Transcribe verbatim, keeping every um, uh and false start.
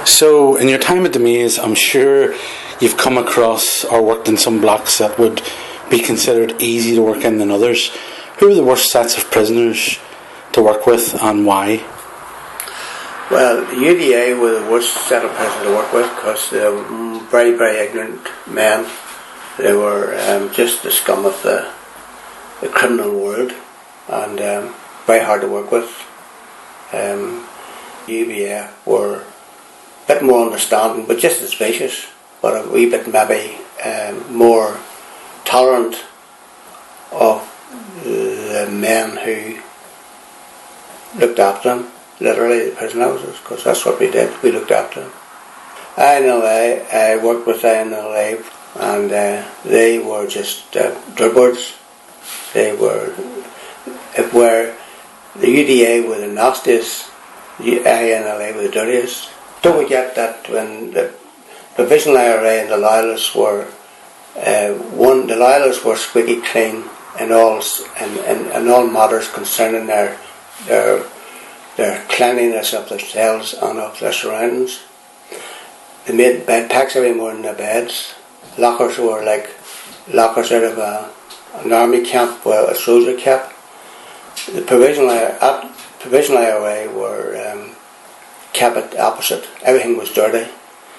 So, in your time at the Maze, I'm sure you've come across or worked in some blocks that would be considered easy to work in than others. Who are the worst sets of prisoners to work with, and why? Well, the U D A were the worst set of prisoners to work with because they were very, very ignorant men. They were um, just the scum of the, the criminal world, and um, very hard to work with. Um, U B A were a bit more understanding, but just as vicious, but a wee bit maybe um, more tolerant of the men who looked after them, literally the prison houses, because that's what we did, we looked after them. I N L A, I worked with I N L A, and uh, they were just uh, dirtbirds. They were, it were, the U D A were the nastiest, the I N L A were the dirtiest. Don't forget that when the Provisional I R A and the Loyalists were, uh, one, the Loyalists were squeaky clean in all, in, in, in all matters concerning their, their, their cleanliness of themselves and of their surroundings. They made bed packs every morning in their beds. Lockers were like lockers out of a, an army camp or a soldier camp. The Provisional, at Provisional I R A were um, kept it opposite. Everything was dirty.